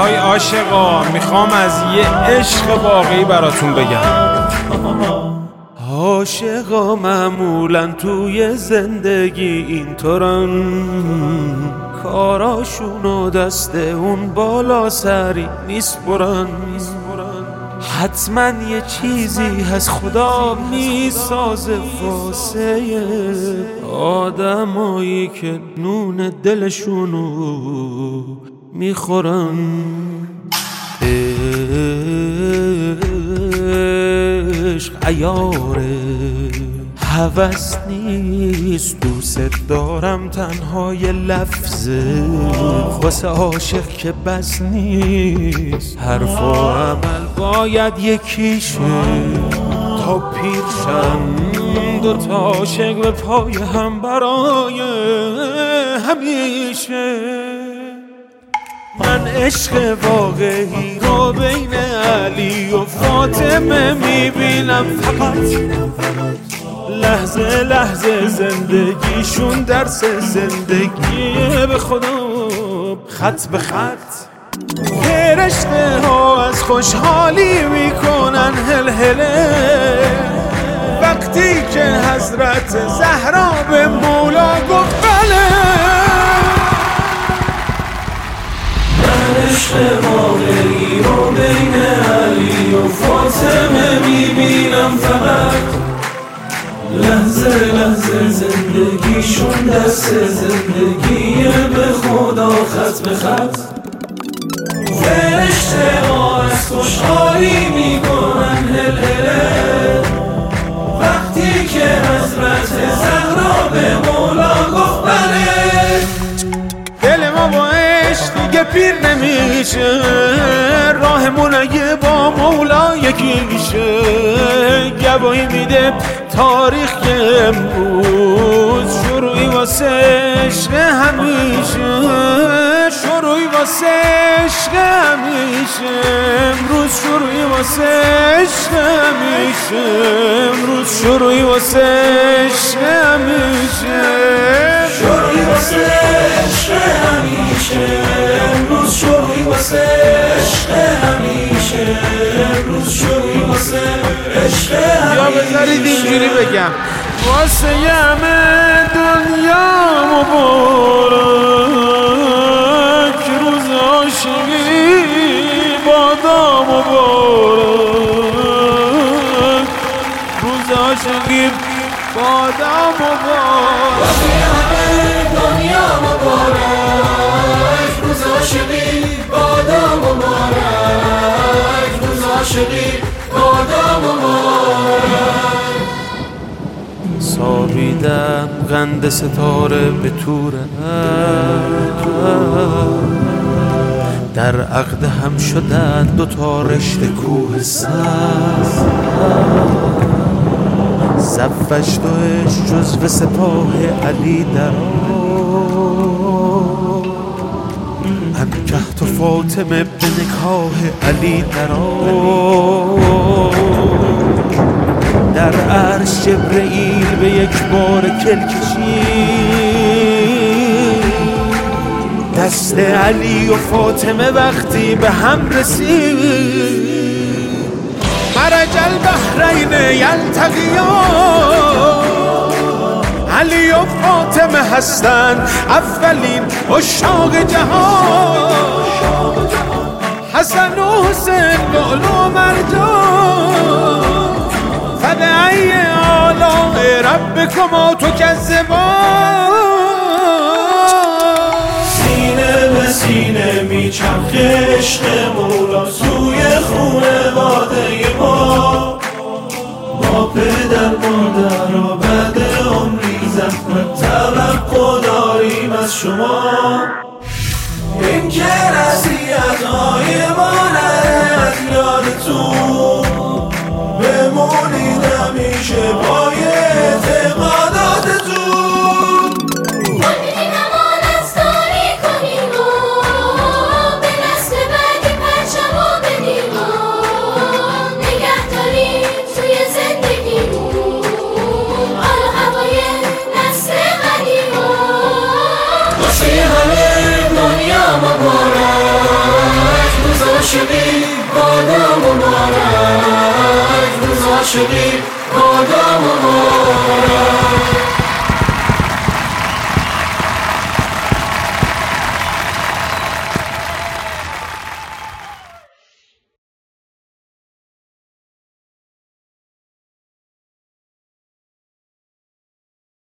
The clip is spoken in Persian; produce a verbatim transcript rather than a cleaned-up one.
های عاشقا، میخوام از یه عشق واقعی براتون بگم. عاشقا معمولا توی زندگی اینطورن، کاراشونو دست اون بالا سری میسپرن. حتما یه چیزی هست خدا میسازه واسه آدمایی که نون دلشونو میخورن. عشق عیاره، هوس نیست، دوست دارم تنها یه لفظه. واسه عاشق که بس نیست، حرف و عمل باید یکیشه. تا پیرشن دو تا عاشق به پای هم برای همیشه. من عشق واقعی رو بین علی و فاطمه میبینم فقط. لحظه لحظه زندگیشون درس زندگیه به خدا، خط به خط. فرشته ها از خوشحالی میکنن هلهله وقتی که حضرت زهرا به مولا گفت بله. عشق واقعی رو بین علی و فاطمه میبینم فقط. لحظه لحظه زندگیشون دست زندگیه به خدا، خط به خط. فرشته ها از خوشحالی میکنن هلهله وقتی که حضرت زهرا به مولا گفت بله. دل ما با عشق دیگه پیر نمیشه، راهمون اگه با مولا یکیشه. گواهی میده تاریخ که امروز شروعی واسه عشق همیشه. شروعی واسه عشق همیشه، امروز شروعی واسه عشق همیشه. امروز شروعی واسه عشق همیشه. شروعی واسه عشق همیشه، امروز شروعی واسه عشق همیشه. امروز شروعی واسه عشق همیشه. یا بذارید اینجوری بگم، واسه همه دنیا مبارک، روز عاشقی بادا مبارک. روز عاشقی بادا مبارک. واسه همه دنیا مبارک، روز عاشقی بادا مبارک. روز عاشقی بادا مبارک. سابیدم قند ستاره به توره، در عقد هم شدن دوتا رشته کوه سر. صفش دوش جزو سپاه علی در انکحت و فاطمه به نکاح علی در در عرش جبرئیل به یک بار کل کشید. دست علی و فاطمه وقتی به هم رسید، مرج البحرین یلتقیان. علی و فاطمه هستن اولین عشاق جهان. حسن و حسین لؤلؤ و مرجان، فدای آلاء ربکما تکذبان. سینه به سینه میچرخه عشق مولا توی خونواده ما. ما پدر مادر و بعد عمری زحمت توقع داریم از شما. این که نصیحت‌های ما نره از یادتون، بمونید همیشه پای اعتقاداتتون. خودبینی امانت داری کنیم و به نسل بعدی پرچم و بدیم و نگه داریم توی زندگیمون آل و هوای نسل قدیم و واسه همه دنیا مبارک، عاشقی بادا مبارک، روز عاشقی بادا مبارک.